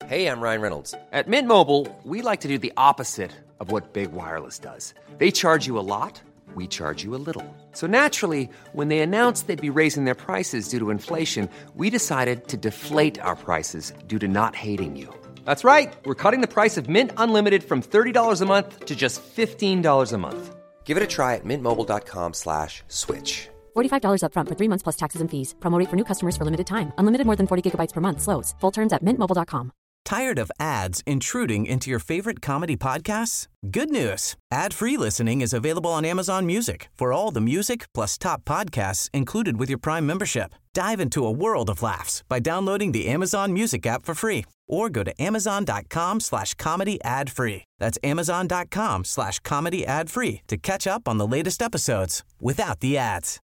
Hey, I'm Ryan Reynolds. At Mint Mobile, we like to do the opposite of what Big Wireless does. They charge you a lot, we charge you a little. So naturally, when they announced they'd be raising their prices due to inflation, we decided to deflate our prices due to not hating you. That's right. We're cutting the price of Mint Unlimited from $30 a month to just $15 a month. Give it a try at mintmobile.com/switch. $45 up front for 3 months plus taxes and fees. Promo rate for new customers for limited time. Unlimited more than 40 gigabytes per month. Slows full terms at mintmobile.com. Tired of ads intruding into your favorite comedy podcasts? Good news. Ad-free listening is available on Amazon Music for all the music plus top podcasts included with your Prime membership. Dive into a world of laughs by downloading the Amazon Music app for free or go to amazon.com/comedy ad-free. That's amazon.com/comedy ad-free to catch up on the latest episodes without the ads.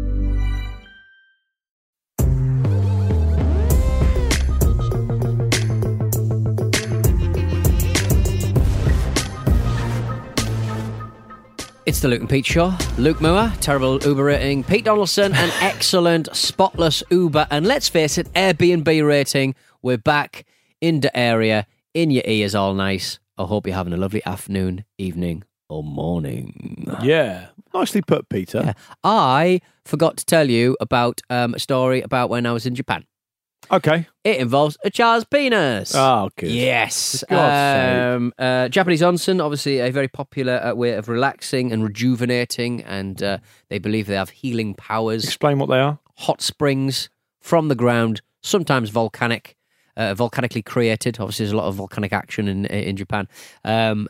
It's the Luke and Pete Show. Luke Moore, terrible Uber rating. Pete Donaldson, an excellent, spotless Uber. And let's face it, Airbnb rating. We're back in the area, in your ears all nice. I hope you're having a lovely afternoon, evening, or morning. Yeah, nicely put, Peter. Yeah. I forgot to tell you about a story about when I was in Japan. Okay. It involves a child's penis. Oh, good. Yes. For God's Japanese onsen, obviously a very popular way of relaxing and rejuvenating, and they believe they have healing powers. Explain what they are. Hot springs from the ground, sometimes volcanically created. Obviously, there's a lot of volcanic action in Japan. You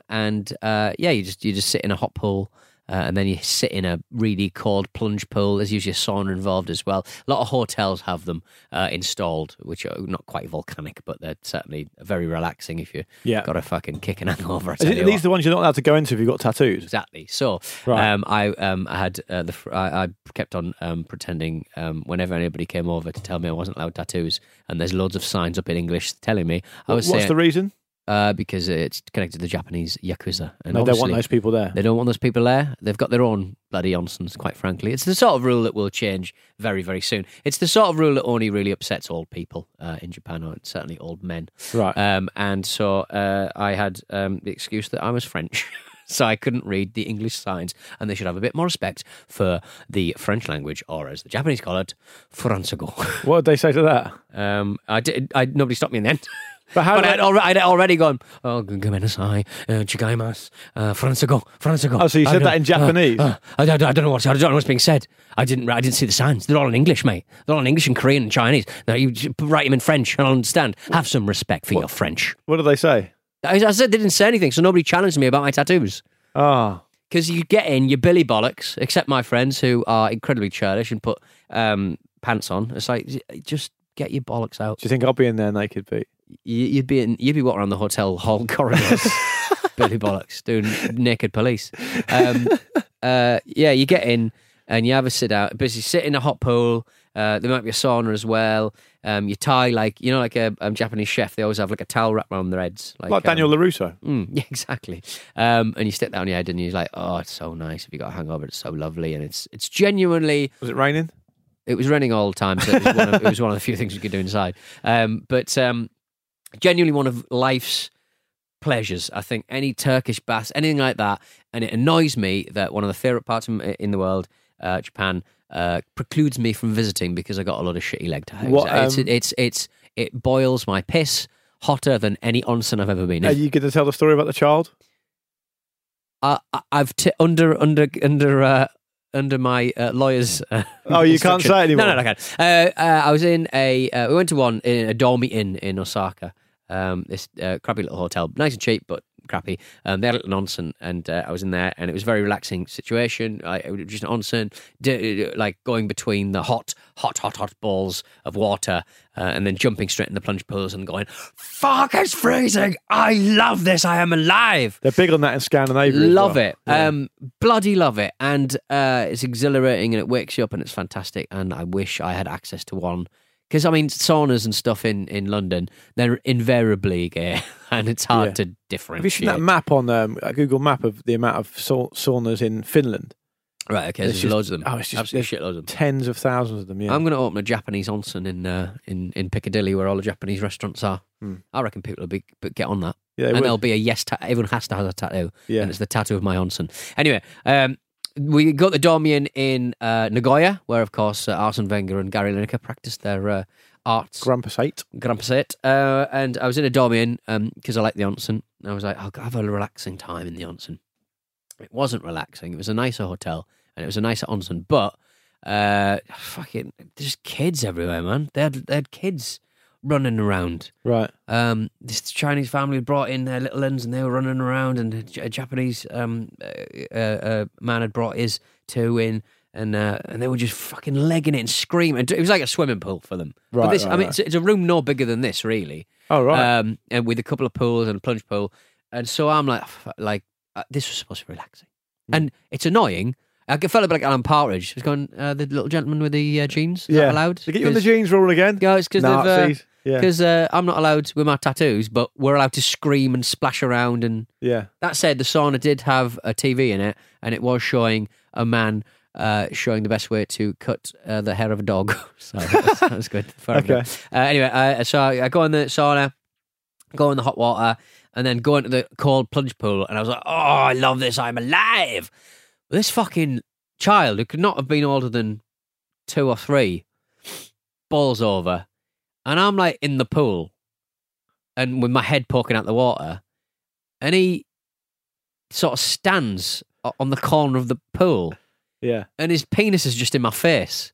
just sit in a hot pool. And then you sit in a really cold plunge pool. There's usually a sauna involved as well. A lot of hotels have them installed, which are not quite volcanic, but they're certainly very relaxing if you've got a fucking kick and hangover. Are these the ones you're not allowed to go into if you've got tattoos? Exactly. So right. I kept on pretending whenever anybody came over to tell me I wasn't allowed tattoos, and there's loads of signs up in English telling me. What's the reason? Because it's connected to the Japanese Yakuza. And they don't want those people there. They don't want those people there. They've got their own bloody onsens, quite frankly. It's the sort of rule that will change very, very soon. It's the sort of rule that only really upsets old people in Japan, or certainly old men. Right. And so I had the excuse that I was French. So I couldn't read the English signs, and they should have a bit more respect for the French language, or as the Japanese call it, Fransego. What did they say to that? Nobody stopped me in the end. But I'd already gone, oh, gomenasai, chigaimasu, Fransego. Oh, so you said that in Japanese? I don't know what's being said. I didn't see the signs. They're all in English, mate. They're all in English and Korean and Chinese. Now you write them in French, and I'll understand. Have some respect for your French. What did they say? I said they didn't say anything, so nobody challenged me about my tattoos. Ah. Because you get in, your Billy bollocks, except my friends who are incredibly churlish and put pants on. It's like, just get your bollocks out. Do you think I'll be in there naked, Pete? You'd be walking around the hotel hall corridors, Billy bollocks, doing naked police. You get in and you have a sit out, basically sit in a hot pool. There might be a sauna as well. You tie like a Japanese chef. They always have like a towel wrapped around their heads, like Daniel LaRusso. Yeah, exactly. And you stick that on your head, and you're like, oh, it's so nice. If you got a hangover, it's so lovely, and it's genuinely. Was it raining? It was raining all the time, so it was one of the few things you could do inside. Genuinely one of life's pleasures. I think any Turkish baths, anything like that, and it annoys me that one of the favourite parts in the world, Japan, precludes me from visiting because I got a lot of shitty leg ties. It boils my piss hotter than any onsen I've ever been in. Are you going to tell the story about the child? I've under my lawyer's. Oh, you can't say it anymore. No, I can't. I was in we went to one in a Dormy Inn in Osaka. This crappy little hotel, nice and cheap, but crappy. They had a little onsen, and I was in there, and it was a very relaxing situation. It was just an onsen, like going between the hot balls of water, and then jumping straight in the plunge pools and going, "Fuck, it's freezing! I love this! I am alive!" They're big on that in Scandinavia. Love it, bloody love it, and it's exhilarating, and it wakes you up, and it's fantastic. And I wish I had access to one. Because, I mean, saunas and stuff in London, they're invariably gay, and it's hard to differentiate. Have you seen that map on Google Map of the amount of saunas in Finland? Right, okay, It's there's just- loads of them. oh, it's just- Absolutely shitloads of them. Tens of thousands of them, yeah. I'm going to open a Japanese onsen in Piccadilly where all the Japanese restaurants are. I reckon people will get on that. Yeah, they and would. there'll be a yes everyone has to have a tattoo. Yeah. And it's the tattoo of my onsen. Anyway, we got the Dormian in Nagoya, where, of course, Arsene Wenger and Gary Lineker practiced their arts. Grampus 8. Grampus. And I was in a Dormian because I like the onsen. And I was like, I'll have a relaxing time in the onsen. It wasn't relaxing. It was a nicer hotel and it was a nicer onsen. But fucking, there's kids everywhere, man. They had kids running around. Right. This Chinese family brought in their little ones and they were running around, and a Japanese man had brought his two in, and they were just fucking legging it and screaming. It was like a swimming pool for them. Right, But this, right, I mean, right. it's a room no bigger than this, really. Oh, right. And with a couple of pools and a plunge pool, and so I'm like, this was supposed to be relaxing, and it's annoying. I felt a bit like Alan Partridge. I was going, the little gentleman with the jeans. Is that allowed? They get you on the jeans rule again? Yeah, it's because Nazis. I'm not allowed with my tattoos, but we're allowed to scream and splash around. And Yeah. that said, the sauna did have a TV in it, and it was showing a man showing the best way to cut the hair of a dog. So that was good. Okay. Anyway, so I go in the sauna, go in the hot water, and then go into the cold plunge pool, and I was like, oh, I love this. I'm alive. This fucking child, who could not have been older than 2 or 3, balls over. And I'm like in the pool and with my head poking out the water. And he sort of stands on the corner of the pool Yeah. and his penis is just in my face.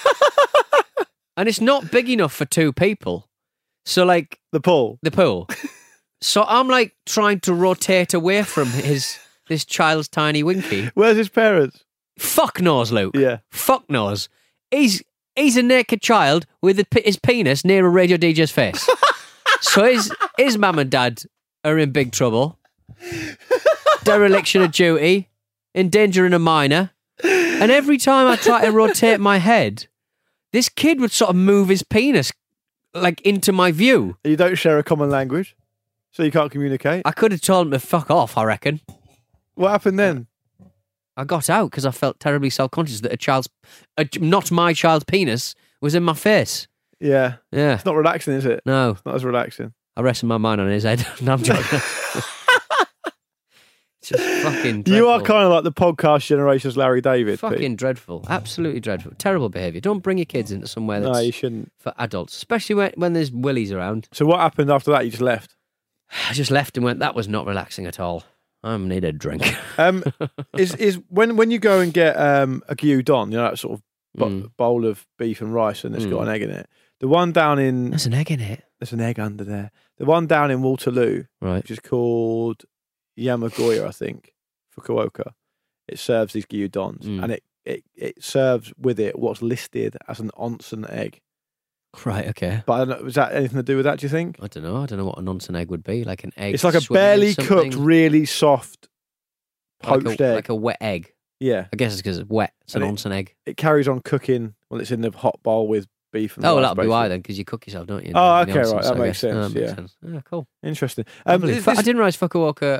And it's not big enough for 2 people. So, like, The pool. the pool. So I'm like trying to rotate away from this child's tiny winky. Where's his parents? Fuck knows, Luke. Yeah. Fuck knows. He's a naked child with his penis near a radio DJ's face. So his mum and dad are in big trouble. Dereliction of duty, endangering a minor. And every time I try to rotate my head, this kid would sort of move his penis like into my view. You don't share a common language, so you can't communicate. I could have told him to fuck off, I reckon. What happened then? I got out because I felt terribly self-conscious that not my child's penis was in my face. Yeah. Yeah. It's not relaxing, is it? No, Not as relaxing. I rested my mind on his head. No, I'm joking. It's just fucking dreadful. You are kind of like the podcast generation's Larry David. Pete. fucking dreadful. Absolutely dreadful. Terrible behaviour. Don't bring your kids into somewhere No, that's you shouldn't. for adults, especially when there's willies around. So what happened after that? You just left. I just left and went, that was not relaxing at all. I need a drink. Is when you go and get a gyudon, you know, that sort of bowl of beef and rice, and it's got an egg in it. The one down in There's an egg in it. there's an egg under there. The one down in Waterloo, Right. which is called Yamagoya, I think, Fukuoka. It serves these gyudons, and it serves with it what's listed as an onsen egg. Right, okay. But I don't know, was that anything to do with that? Do you think? I don't know. I don't know what a nonsense egg would be. Like an egg. It's like a swimming in barely something? cooked, really soft poached like egg. like a wet egg. Yeah, I guess it's because it's wet. It's an And onsen egg. it carries on cooking when it's in the hot bowl with beef and Oh, rice, that'll be why basically. then, because you cook yourself, don't you? Oh, in the okay, onsen, right, so that I makes guess- sense, makes yeah. sense. Yeah, cool. Interesting. Lovely. This- I didn't realise Fukuoka,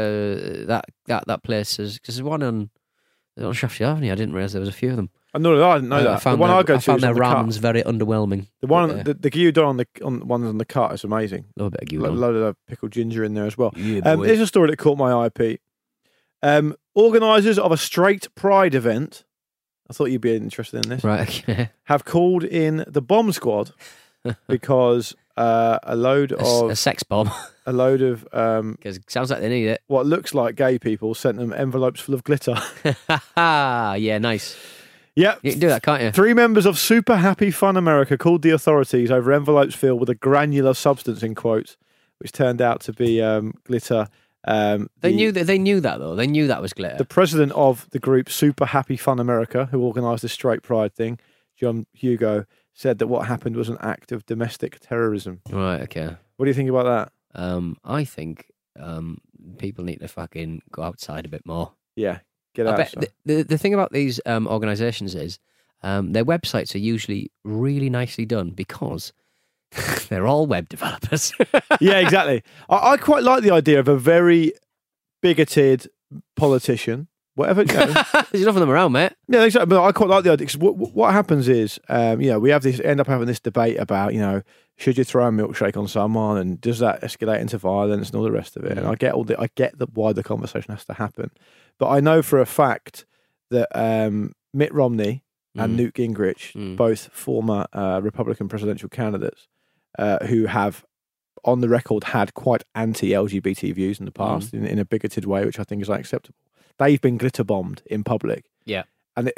that place is, because there's one on Shaftesbury Avenue. I didn't realise there was a few of them. I didn't know that. The one I go to found is their on the cut. ramen's very underwhelming. The one, But, the gyudon on ones on the cut is amazing. a little bit of A gyudon. load of pickled ginger in there as well. Yeah, boy. Here's a story that caught my eye, Pete. Organisers of a straight pride event, I thought you'd be interested in this, Right, okay. have called in the bomb squad because a load A of sex bomb. Because it sounds like they need it. what looks like gay people sent them envelopes full of glitter. Yeah, nice. Yep. You can do that, can't you? 3 members of Super Happy Fun America called the authorities over envelopes filled with a granular substance, in quotes, which turned out to be glitter. They knew that though. They knew that was glitter. The president of the group Super Happy Fun America, who organised this straight pride thing, John Hugo, said that what happened was an act of domestic terrorism. Right, okay. What do you think about that? I think people need to fucking go outside a bit more. Yeah, get I out. bet the thing about these organisations is their websites are usually really nicely done because they're all web developers. Yeah, exactly. I quite like the idea of a very bigoted politician whatever. You know. There's enough of them around, mate. Yeah, exactly. But I quite like the idea because what happens is, we end up having this debate about, should you throw a milkshake on someone, and does that escalate into violence and all the rest of it? And I get why the conversation has to happen, but I know for a fact that Mitt Romney and Newt Gingrich, both former Republican presidential candidates, who have on the record had quite anti-LGBT views in the past in a bigoted way, which I think is unacceptable. They've been glitter bombed in public. Yeah. And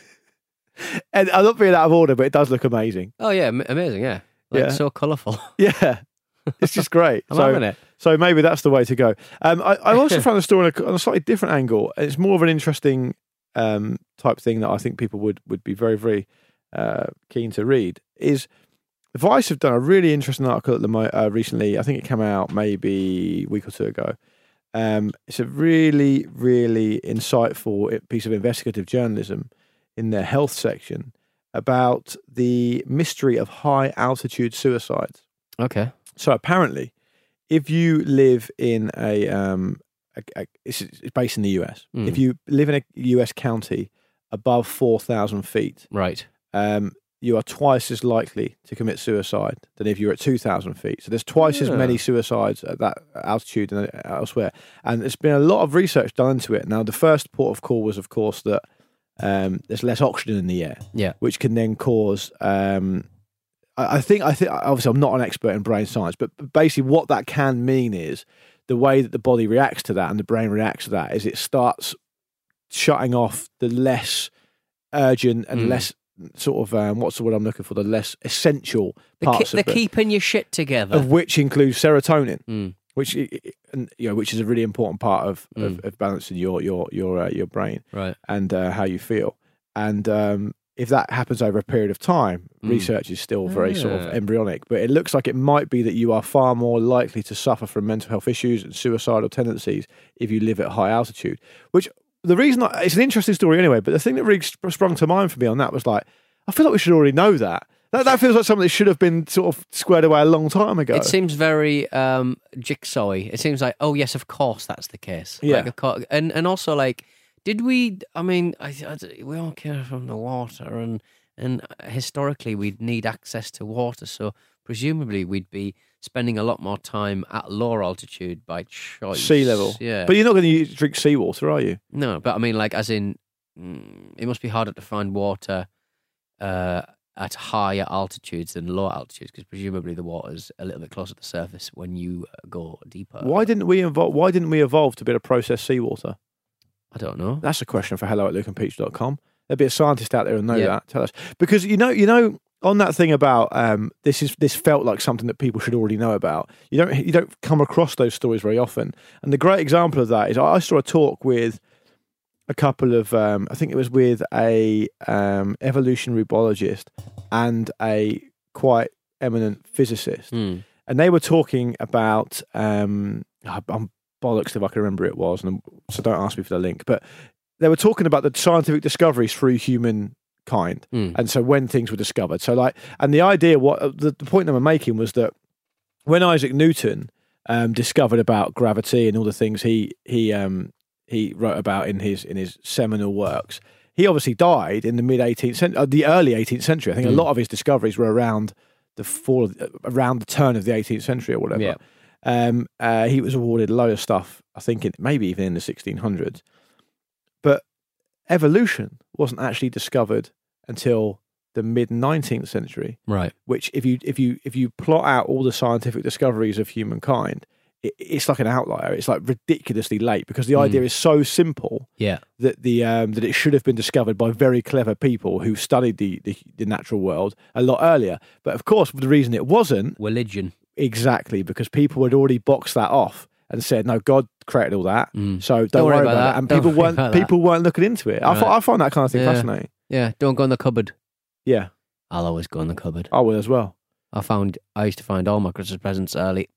and I'm not being out of order, but it does look amazing. Oh, yeah. Amazing, yeah. So colourful. Yeah. It's just great. I'm loving it. So maybe that's the way to go. I also found the story on a slightly different angle. It's more of an interesting type thing that I think people would be very, very keen to read. Is Vice have done a really interesting article recently. I think it came out maybe a week or two ago. It's a really, really insightful piece of investigative journalism in their health section about the mystery of high altitude suicides. Okay. So apparently, if you live in it's based in the US. If you live in a US county above 4,000 feet, right, you are twice as likely to commit suicide than if you're at 2,000 feet. So there's twice as many suicides at that altitude than elsewhere. And there's been a lot of research done into it. Now, the first port of call was, of course, that there's less oxygen in the air, which can then cause. I think obviously I'm not an expert in brain science, but basically what that can mean is the way that the body reacts to that and the brain reacts to that is it starts shutting off the less urgent and less sort of what's the word I'm looking for? The less essential parts of it. They're keeping your shit together, of which includes serotonin, which is a really important part of balancing your brain, right, and how you feel. And if that happens over a period of time, research is still very sort of embryonic, but it looks like it might be that you are far more likely to suffer from mental health issues and suicidal tendencies if you live at high altitude. Which the reason it's an interesting story anyway, but the thing that really sprung to mind for me on that was like, I feel like we should already know that. That feels like something that should have been sort of squared away a long time ago. It seems very jigsawy. It seems like, oh yes, of course that's the case. Yeah, like, of course, and also like, did we? I mean, we all care from the water, and historically we'd need access to water, so presumably we'd be spending a lot more time at lower altitude by choice. Sea level, yeah. But you're not going to drink seawater, are you? No, but I mean, like, as in, it must be harder to find water at higher altitudes than lower altitudes, because presumably the water's a little bit closer to the surface when you go deeper. Why didn't we evolve to be able to process seawater? I don't know. That's a question for hello@lukeandpeach.com. There'll be a scientist out there who'll know that. Tell us. Because you know, on that thing about this felt like something that people should already know about. You don't come across those stories very often. And the great example of that is I saw a talk with a couple of I think it was with a evolutionary biologist and a quite eminent physicist, and they were talking about I'm bollocks if I can remember it was, and so don't ask me for the link. But they were talking about the scientific discoveries through humankind, and so when things were discovered. So and the idea, the point they were making was that when Isaac Newton discovered about gravity and all the things he wrote about in his seminal works, he obviously died in the the early 18th century. I think a lot of his discoveries were around the turn of the 18th century or whatever. Yeah. He was awarded a load of stuff, I think maybe even in the 1600s. But evolution wasn't actually discovered until the mid 19th century. Right. Which if you plot out all the scientific discoveries of humankind, it's like an outlier. It's like ridiculously late because the idea is so simple that that it should have been discovered by very clever people who studied the natural world a lot earlier. But of course, the reason it wasn't religion. Exactly, because people had already boxed that off and said, "No, God created all that, so don't worry about that." And people weren't looking into it. Right. I find that kind of thing fascinating. Yeah, don't go in the cupboard. Yeah, I'll always go in the cupboard. I will as well. I used to find all my Christmas presents early.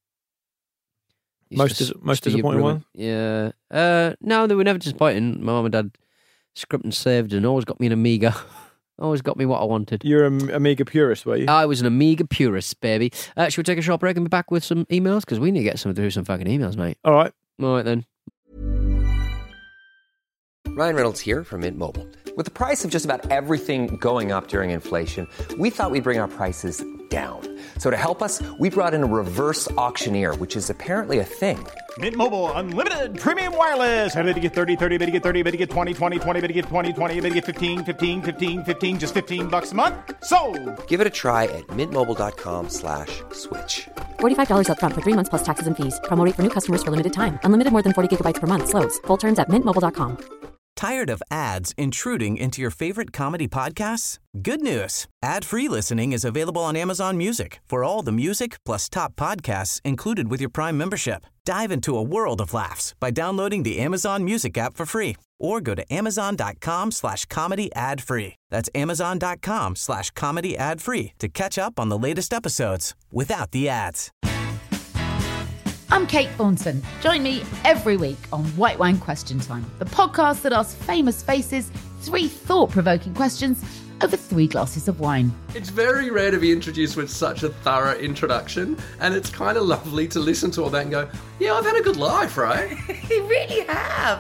Most disappointing one? Yeah. No, they were never disappointing. My mum and dad scrimped and saved and always got me an Amiga. Always got me what I wanted. You're an Amiga purist, were you? I was an Amiga purist, baby. Should we take a short break and be back with some emails? Because we need to get through some fucking emails, mate. All right. All right, then. Ryan Reynolds here from Mint Mobile. With the price of just about everything going up during inflation, we thought we'd bring our prices down. So to help us, we brought in a reverse auctioneer, which is apparently a thing. Mint Mobile Unlimited Premium Wireless. How to get 30, 30, bit to get 30, bit to get 20, 20, 20, bit to get 20, 20, bit to get 15, 15, 15, 15, just $15 a month? Sold! Give it a try at mintmobile.com/switch. $45 up front for 3 months plus taxes and fees. Promo rate for new customers for limited time. Unlimited more than 40 gigabytes per month. Slows full terms at mintmobile.com. Tired of ads intruding into your favorite comedy podcasts? Good news. Ad-free listening is available on Amazon Music for all the music plus top podcasts included with your Prime membership. Dive into a world of laughs by downloading the Amazon Music app for free or go to amazon.com/comedy ad-free. That's amazon.com/comedy ad-free to catch up on the latest episodes without the ads. I'm Kate Thornton. Join me every week on White Wine Question Time, the podcast that asks famous faces 3 thought-provoking questions over 3 glasses of wine. It's very rare to be introduced with such a thorough introduction, and it's kind of lovely to listen to all that and go, yeah, I've had a good life, right? You really have.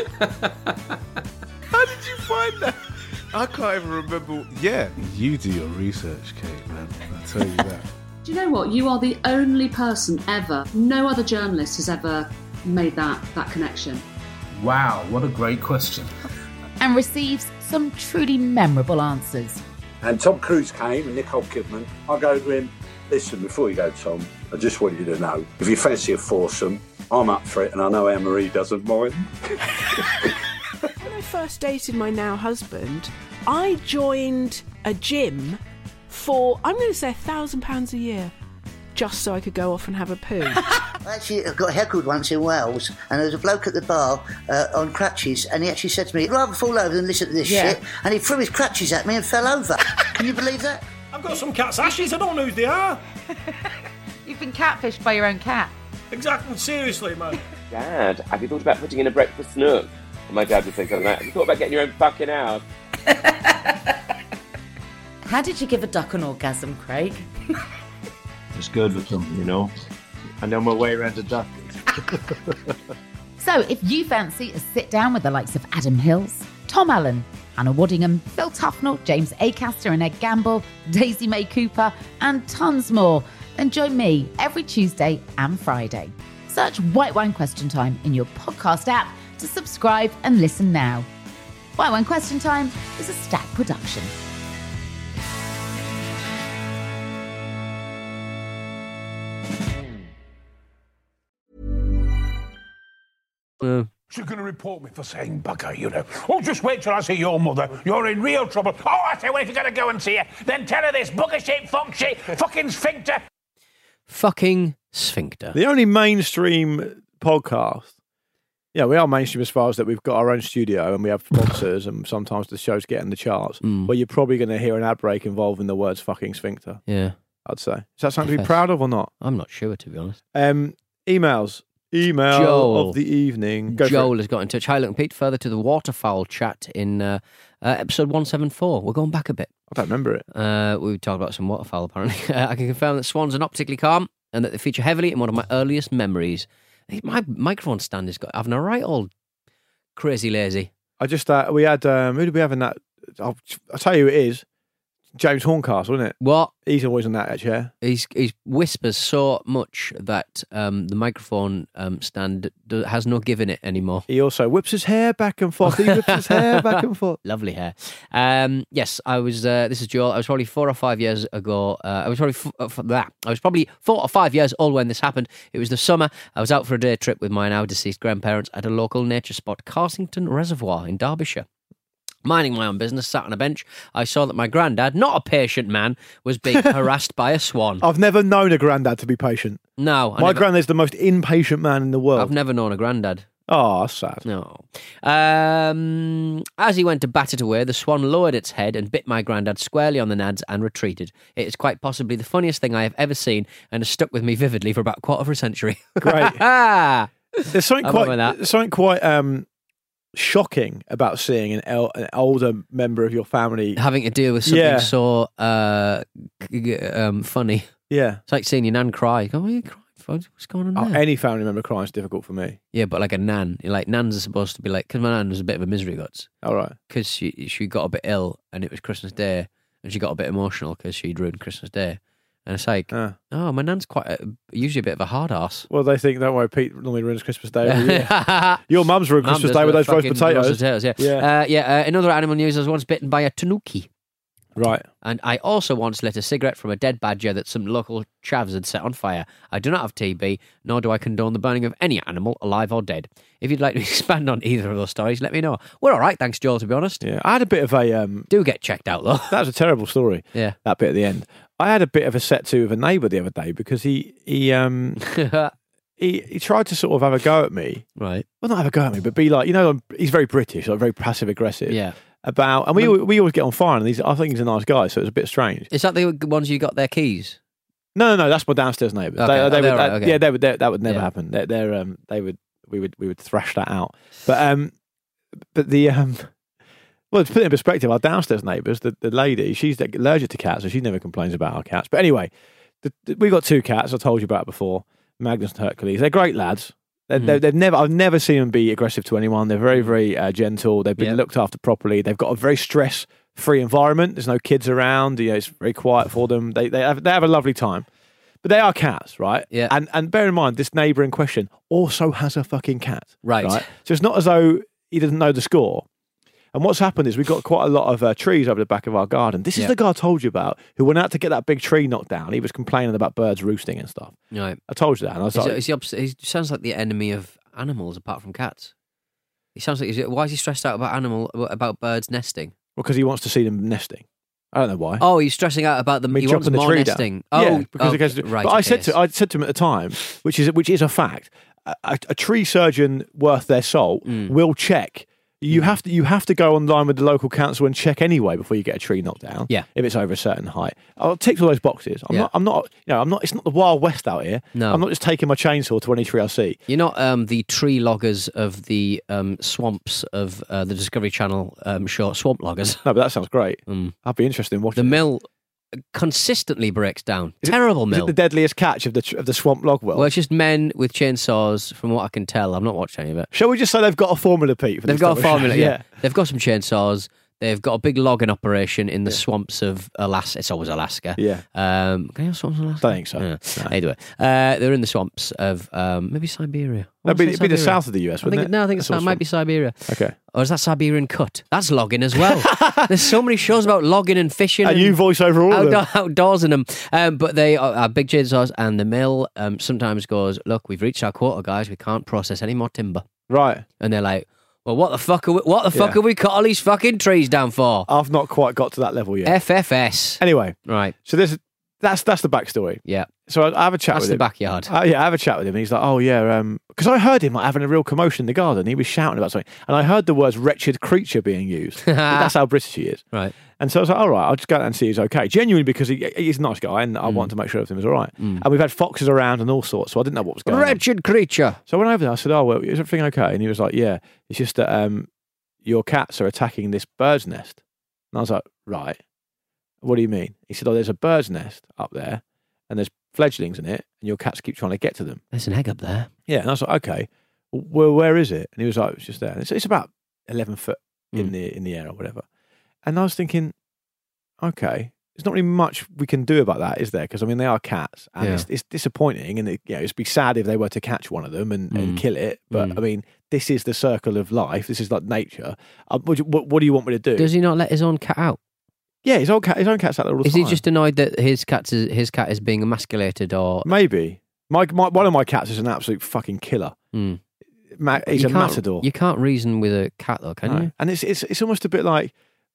How did you find that? I can't even remember. Yeah, you do your research, Kate, man. I'll tell you that. Do you know what? You are the only person ever, no other journalist has ever made that connection. Wow, what a great question. And receives some truly memorable answers. And Tom Cruise came and Nicole Kidman. I go to him, listen, before you go, Tom, I just want you to know, if you fancy a foursome, I'm up for it and I know Anne-Marie doesn't mind. When I first dated my now husband, I joined a gym for, I'm going to say £1,000 a year, just so I could go off and have a poo. Actually, I got heckled once in Wales, and there was a bloke at the bar on crutches, and he actually said to me, I'd rather fall over than listen to this shit, and he threw his crutches at me and fell over. Can you believe that? I've got some cat's ashes, I don't know who they are. You've been catfished by your own cat. Exactly, seriously, man. Dad, have you thought about putting in a breakfast nook? And my dad would say something like, have you thought about getting your own fucking house? How did you give a duck an orgasm, Craig? It's good with them, you know. I know my way around a duck. So if you fancy a sit down with the likes of Adam Hills, Tom Allen, Hannah Waddingham, Phil Tufnell, James Acaster and Ed Gamble, Daisy May Cooper, and tons more, then join me every Tuesday and Friday. Search White Wine Question Time in your podcast app to subscribe and listen now. White Wine Question Time is a Stack production. She's going to report me for saying bugger, you know. Oh, just wait till I see your mother. You're in real trouble. Oh, I say, well, if you're going to go and see her, then tell her this bugger-shaped, fucking sphincter. Fucking sphincter. The only mainstream podcast. Yeah, we are mainstream as far as that we've got our own studio and we have sponsors and sometimes the shows get in the charts. But you're probably going to hear an ad break involving the words fucking sphincter. Yeah. I'd say. Is that something to be proud of or not? I'm not sure, to be honest. Emails. Email Joel of the evening. Joel has got in touch. Hi, look, Pete, further to the waterfowl chat in episode 174. We're going back a bit. I don't remember it. We talked about some waterfowl, apparently. I can confirm that swans are not particularly calm and that they feature heavily in one of my earliest memories. My microphone stand is having a right old crazy lazy. I just, we had, who did we have in that? I'll tell you who it is. James Horncastle, isn't it? What? He's always on that chair. He whispers so much that the microphone stand has no give in it anymore. He also whips his hair back and forth. Lovely hair. Yes, I was. This is Joel. I was probably 4 or 5 years ago. I was probably 4 or 5 years old when this happened. It was the summer. I was out for a day trip with my now deceased grandparents at a local nature spot, Carsington Reservoir in Derbyshire. Minding my own business, sat on a bench, I saw that my granddad, not a patient man, was being harassed by a swan. I've never known a granddad to be patient. No. My granddad's the most impatient man in the world. I've never known a granddad. Oh, that's sad. No. As he went to bat it away, the swan lowered its head and bit my granddad squarely on the nads and retreated. It is quite possibly the funniest thing I have ever seen and has stuck with me vividly for about a quarter of a century. Great. There's something quite shocking about seeing an older member of your family having to deal with something so funny. Yeah, it's like seeing your nan cry. You go, "Why are you crying What's going on there? Any family member crying is difficult for me. Yeah, but like a nan. Like, nans are supposed to be like... Because my nan was a bit of a misery guts. All right. Because she got a bit ill and it was Christmas Day and she got a bit emotional because she'd ruined Christmas Day. And it's like, oh, my nan's usually a bit of a hard ass. Well, they think, don't worry, Pete normally ruins Christmas Day every year. Your mum's ruined Christmas Day with those roast potatoes. Yeah. In other animal news, I was once bitten by a tanuki. Right. And I also once lit a cigarette from a dead badger that some local chavs had set on fire. I do not have TB, nor do I condone the burning of any animal, alive or dead. If you'd like to expand on either of those stories, let me know. We're all right, thanks, Joel, to be honest. Yeah, I had a bit of a... Do get checked out, though. That was a terrible story. Yeah. That bit at the end. I had a bit of a set to with a neighbour the other day because he tried to sort of have a go at me. Right. Well, not have a go at me, but be like, he's very British, like very passive aggressive. Yeah. And we always get on fire, and I think he's a nice guy, so it's a bit strange. Is that the ones you got their keys? No, that's my downstairs neighbours. Okay. Yeah, that would never happen. We would thrash that out. But the well, to put it in perspective, our downstairs neighbours, the lady, she's allergic to cats, so she never complains about our cats. But anyway, we got 2 cats. I told you about before, Magnus and Hercules. They're great lads. I've never seen them be aggressive to anyone. They're very, very gentle. They've been looked after properly. They've got a very stress-free environment. There's no kids around. It's very quiet for them. They have a lovely time. But they are cats, right? Yeah. And bear in mind, this neighbour in question also has a fucking cat. Right. So it's not as though he doesn't know the score. And what's happened is we've got quite a lot of trees over the back of our garden. This is the guy I told you about who went out to get that big tree knocked down. He was complaining about birds roosting and stuff. Right. I told you that. And I was he sounds like the enemy of animals apart from cats. He sounds like... Why is he stressed out about birds nesting? Well, because he wants to see them nesting. I don't know why. Oh, he's stressing out about them. He wants more nesting. Down. Oh, yeah, because right. But I said to him at the time, which is a fact, a tree surgeon worth their salt will check. You have to go online with the local council and check anyway before you get a tree knocked down. Yeah. If it's over a certain height, I'll tick all those boxes. I'm not. It's not the Wild West out here. No. I'm not just taking my chainsaw to any tree I see. You're not the tree loggers of the swamps of the Discovery Channel show Swamp Loggers. No, but that sounds great. I'd be interested in watching. The mill consistently breaks down. Terrible mill. Is it the deadliest catch of the swamp log world? Well, it's just men with chainsaws, from what I can tell. I've not watched any of it. Shall we just say they've got a formula, Pete? They've got a formula, yeah. They've got some chainsaws. They've got a big logging operation in the swamps of Alaska. It's always Alaska. Yeah. Can you have swamps in Alaska? I think so. Yeah. No. Anyway, they're in the swamps of maybe Siberia. It'd be the south of the US, wouldn't it? No, I think it might be Siberia. Okay. Or is that Siberian Cut? That's logging as well. There's so many shows about logging and fishing. And you voice over all of them. Outdoors in them. But they are big chainsaws, and the mill sometimes goes, look, we've reached our quota, guys. We can't process any more timber. Right. And they're like, well, what the fuck are we cut all these fucking trees down for? I've not quite got to that level yet. FFS. Anyway. Right. So that's the backstory. Yeah. So I have a chat with him. That's the backyard. I have a chat with him. And he's like, oh, yeah, because I heard him having a real commotion in the garden. He was shouting about something. And I heard the words wretched creature being used. That's how British he is. Right. And so I was like, all right, I'll just go out and see he's okay. Genuinely, because he's a nice guy and I want to make sure everything was all right. And we've had foxes around and all sorts, so I didn't know what was going on. Wretched creature. So I went over there. I said, oh, well, is everything okay? And he was like, yeah, it's just that your cats are attacking this bird's nest. And I was like, right. What do you mean? He said, oh, there's a bird's nest up there and there's fledglings in it and your cats keep trying to get to them. There's an egg up there. Yeah. And I was like, okay, well, where is it? And he was like, it's just there. And it's about 11 foot in the air or whatever. And I was thinking, okay, there's not really much we can do about that, is there? Because, I mean, they are cats and it's disappointing and it'd be sad if they were to catch one of them and kill it. But, I mean, this is the circle of life. This is like nature. What do you want me to do? Does he not let his own cat out? Yeah, his own cat's out there all the time. Is he just annoyed that his cat is being emasculated, or maybe? One of my cats is an absolute fucking killer. He's a matador. You can't reason with a cat, though, can you? And it's almost a bit like,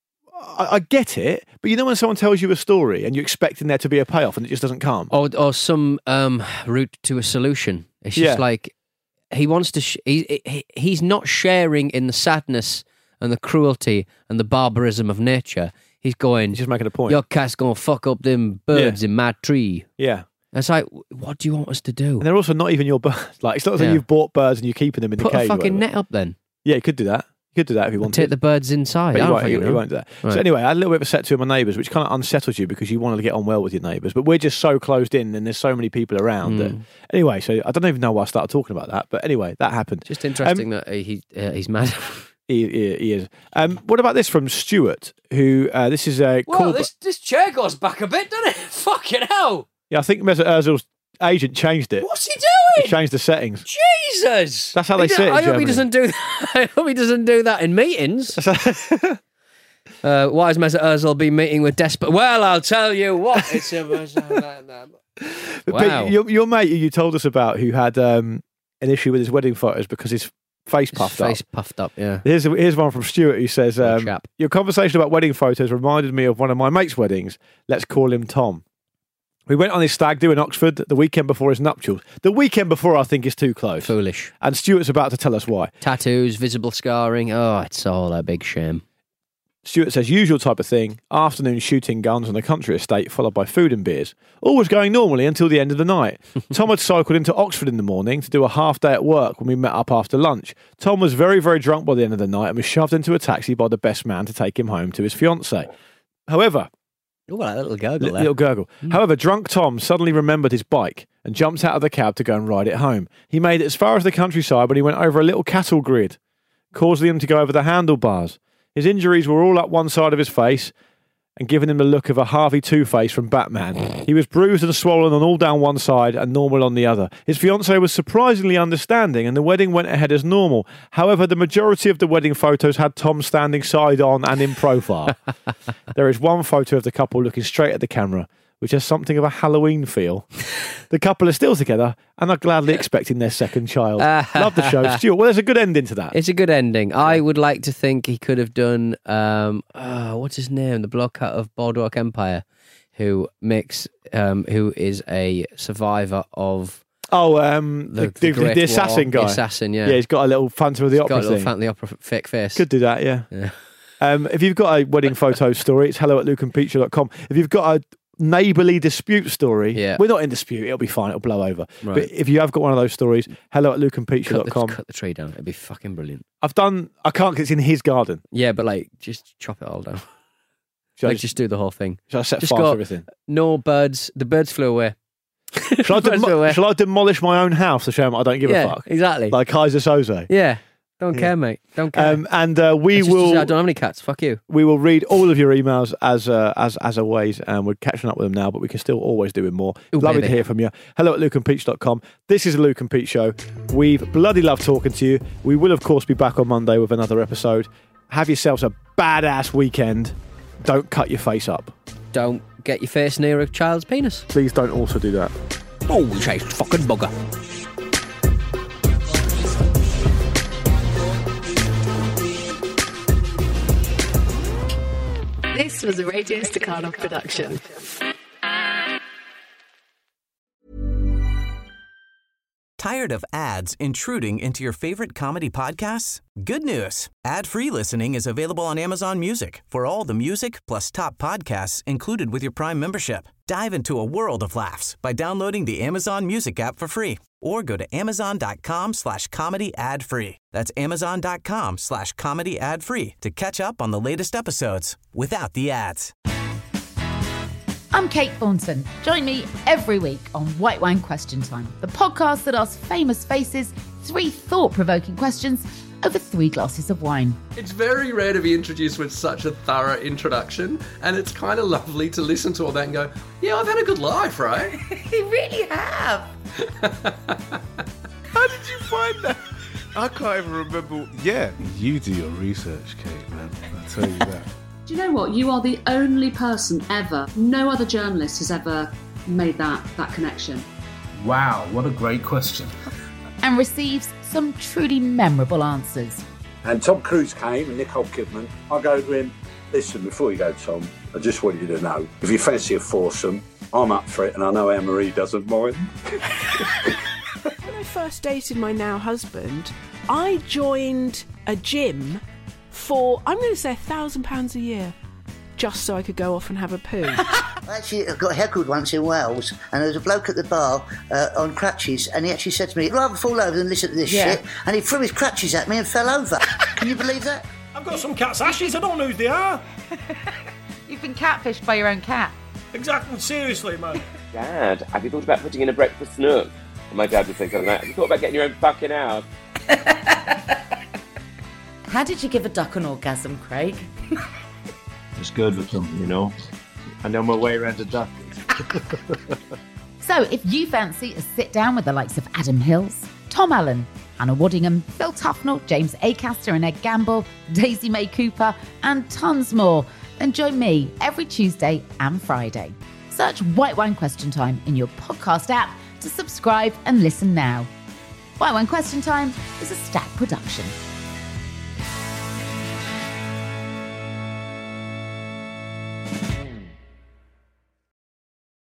I get it, but you know when someone tells you a story and you're expecting there to be a payoff and it just doesn't come, or some route to a solution. It's just like he wants to. He's not sharing in the sadness and the cruelty and the barbarism of nature. He's just making a point. Your cat's going to fuck up them birds in my tree. Yeah. It's like, what do you want us to do? And they're also not even your birds. Like, it's not as though you've bought birds and you're keeping them in the cage. Put a fucking net up then. Yeah, you could do that. could do that if you wanted. Take the birds inside. But I you don't won't, think you won't do that. Right. So anyway, I had a little bit of a set to my neighbours, which kind of unsettles you because you want to get on well with your neighbours. But we're just so closed in and there's so many people around. That, anyway, so I don't even know why I started talking about that. But anyway, that happened. Just interesting that he's mad. He is. What about this from Stuart, who this is a Well, this chair goes back a bit, doesn't it? Fucking hell. Yeah, I think Mesut Ozil's agent changed it. What's he doing? He changed the settings. Jesus. That's how they sit in I hope Germany. he doesn't do that. I hope he doesn't do that in meetings. Why has Mesut Ozil been meeting with desperate? Well, I'll tell you what. It's wow. But your mate who you told us about, who had an issue with his wedding photos because his face puffed up. Face puffed up, yeah. Here's one from Stuart who says, your conversation about wedding photos reminded me of one of my mate's weddings. Let's call him Tom. We went on his stag do in Oxford the weekend before his nuptials. The weekend before, I think, is too close. Foolish. And Stuart's about to tell us why. Tattoos, visible scarring. Oh, it's all a big shame. Stuart says, usual type of thing, afternoon shooting guns on a country estate, followed by food and beers. All was going normally until the end of the night. Tom had cycled into Oxford in the morning to do a half day at work when we met up after lunch. Tom was very, very drunk by the end of the night and was shoved into a taxi by the best man to take him home to his fiancée. However... Oh, that little gurgle there. Little gurgle. However, drunk Tom suddenly remembered his bike and jumped out of the cab to go and ride it home. He made it as far as the countryside when he went over a little cattle grid, causing him to go over the handlebars. His injuries were all up one side of his face and giving him the look of a Harvey Two-Face from Batman. He was bruised and swollen on all down one side and normal on the other. His fiancée was surprisingly understanding and the wedding went ahead as normal. However, the majority of the wedding photos had Tom standing side on and in profile. There is one photo of the couple looking straight at the camera, which has something of a Halloween feel. The couple are still together and are gladly expecting their second child. Love the show. Stuart, well, there's a good ending to that. It's a good ending. I would like to think he could have done, what's his name? The bloke out of Boardwalk Empire, who is a survivor of... the assassin guy. The assassin, yeah. Yeah, he's got a little Phantom of the Opera Got a little thing. Phantom of the Opera fake face. Could do that, yeah. If you've got a wedding photo story, it's hello@lukeandpeacher.com. If you've got a neighbourly dispute story, we're not in dispute, it'll be fine, it'll blow over. Right. But if you have got one of those stories, hello@lukeandpeacher.com. Cut the tree down. It'd be fucking brilliant. I can't because it's in his garden. Yeah, but just chop it all down. Just do the whole thing. Shall I set Just fire go, to everything? No birds. The birds flew away. Shall I demolish my own house to show him I don't give a fuck? Exactly. Like Kaiser Soze. Yeah. Don't care, mate. Don't care. We will. I don't have any cats. Fuck you. We will read all of your emails as always, and we're catching up with them now, but we can still always do it more. Lovely to hear from you. hello@lukeandpeach.com. This is the Luke and Peach Show. We've bloody loved talking to you. We will, of course, be back on Monday with another episode. Have yourselves a badass weekend. Don't cut your face up. Don't get your face near a child's penis. Please don't also do that. Oh, you fucking bugger. This was a Radio Staccato production. Tired of ads intruding into your favorite comedy podcasts? Good news. Ad-free listening is available on Amazon Music for all the music plus top podcasts included with your Prime membership. Dive into a world of laughs by downloading the Amazon Music app for free or go to amazon.com/comedy ad-free. That's amazon.com/comedy ad-free to catch up on the latest episodes without the ads. I'm Kate Thornton. Join me every week on White Wine Question Time, the podcast that asks famous faces 3 thought-provoking questions over 3 glasses of wine. It's very rare to be introduced with such a thorough introduction, and it's kind of lovely to listen to all that and go, yeah, I've had a good life, right? You really have. How did you find that? I can't even remember. Yeah, you do your research, Kate, man. I tell you that. Do you know what? You are the only person ever, no other journalist has ever made that connection. Wow, what a great question. And receives some truly memorable answers. And Tom Cruise came and Nicole Kidman. I go to him, listen, before you go, Tom, I just want you to know, if you fancy a foursome, I'm up for it and I know Anne-Marie doesn't mind. When I first dated my now husband, I joined a gym for, I'm going to say £1,000 a year, just so I could go off and have a poo. I actually got heckled once in Wales, and there was a bloke at the bar on crutches, and he actually said to me, "I'd rather fall over than listen to this shit," and he threw his crutches at me and fell over. Can you believe that? I've got some cat's ashes, I don't know who they are. You've been catfished by your own cat. Exactly, seriously, man. Dad, have you thought about putting in a breakfast nook? And my dad would say something like, have you thought about getting your own fucking house? How did you give a duck an orgasm, Craig? It's good with them, you know. I know my way around a duck. So if you fancy a sit down with the likes of Adam Hills, Tom Allen, Hannah Waddingham, Phil Tufnell, James Acaster and Ed Gamble, Daisy May Cooper and tons more, then join me every Tuesday and Friday. Search White Wine Question Time in your podcast app to subscribe and listen now. White Wine Question Time is a Stack production.